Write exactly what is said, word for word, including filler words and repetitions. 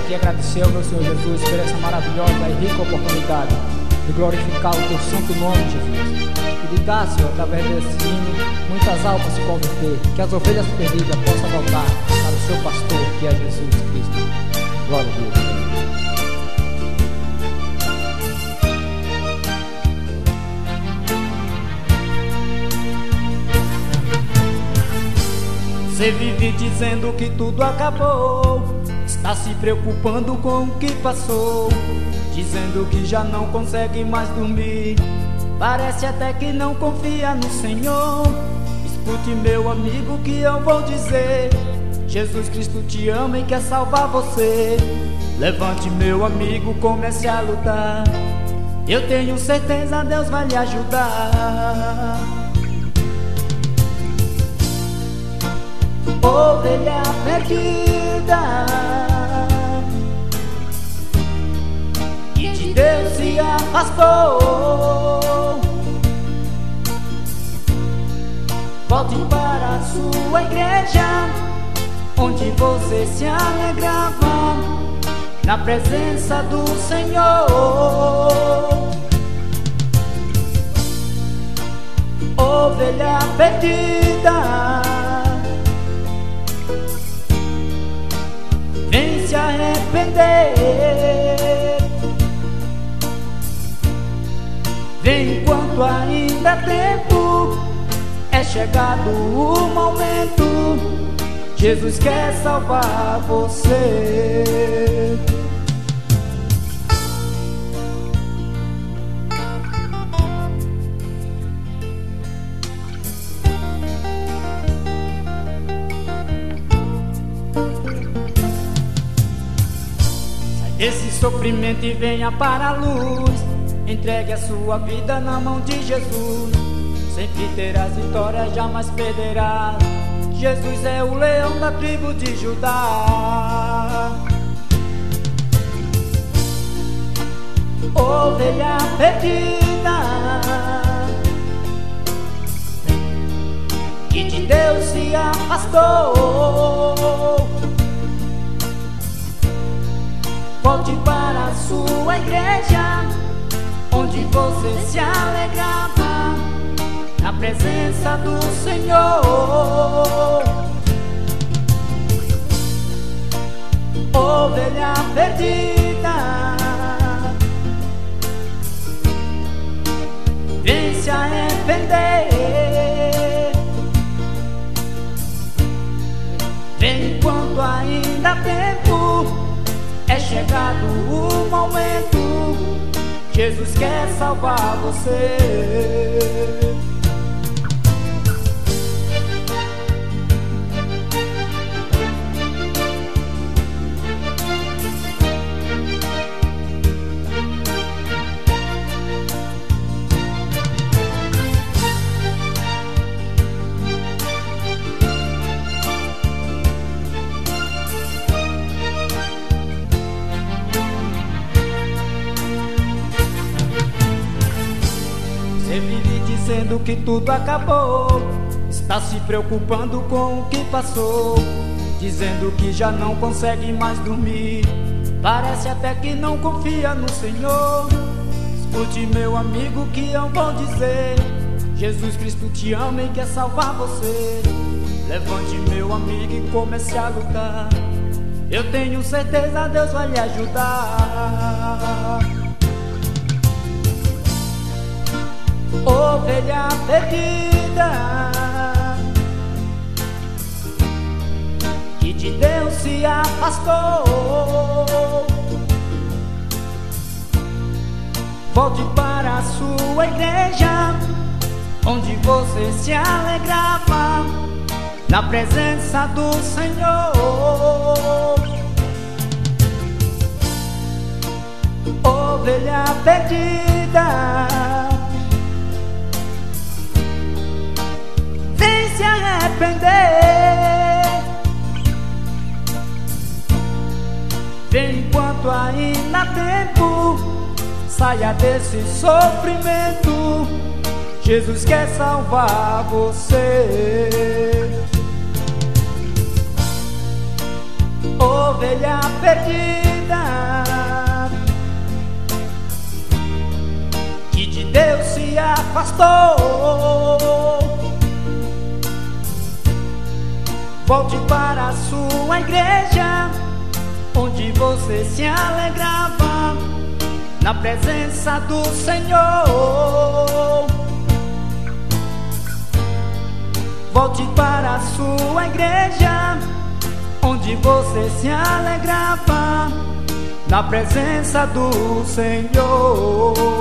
te agradecer, meu Senhor Jesus, por essa maravilhosa e rica oportunidade de glorificar o teu santo nome, Jesus. E de dar, Senhor, através desse hino, muitas almas se converter, que as ovelhas perdidas possam voltar para o seu pastor, que é Jesus Cristo. Glória a Deus. Você vive dizendo que tudo acabou, está se preocupando com o que passou, dizendo que já não consegue mais dormir, parece até que não confia no Senhor. Escute, meu amigo, que eu vou dizer: Jesus Cristo te ama e quer salvar você. Levante, meu amigo, comece a lutar, eu tenho certeza Deus vai lhe ajudar. Ovelha perdida, que de Deus se afastou, volte para a sua igreja, onde você se alegrava na presença do Senhor. Ovelha perdida, vem se arrepender, vem enquanto ainda há tempo, é chegado o momento, Jesus quer salvar você. Esse sofrimento e venha para a luz, entregue a sua vida na mão de Jesus, sempre terás vitória, jamais perderás. Jesus é o leão da tribo de Judá. Ovelha perdida, que de Deus se afastou, volte para a sua igreja, onde você se alegrava na presença do Senhor. Ovelha perdida, vem se arrepender, vem enquanto ainda há tempo, é chegado o momento, Jesus quer salvar você. Você vive dizendo que tudo acabou, está se preocupando com o que passou, dizendo que já não consegue mais dormir, parece até que não confia no Senhor. Escute, meu amigo, que eu vou dizer: Jesus Cristo te ama e quer salvar você. Levante, meu amigo, e comece a lutar, eu tenho certeza Deus vai lhe ajudar. Ovelha perdida, que de Deus se afastou, volte para a sua igreja, onde você se alegrava na presença do Senhor. Ovelha perdida, vem se arrepender, vem enquanto ainda há tempo, saia desse sofrimento, Jesus quer salvar você. Ovelha perdida, afastou. Volte para a sua igreja, onde você se alegrava na presença do Senhor. Volte para a sua igreja, onde você se alegrava na presença do Senhor.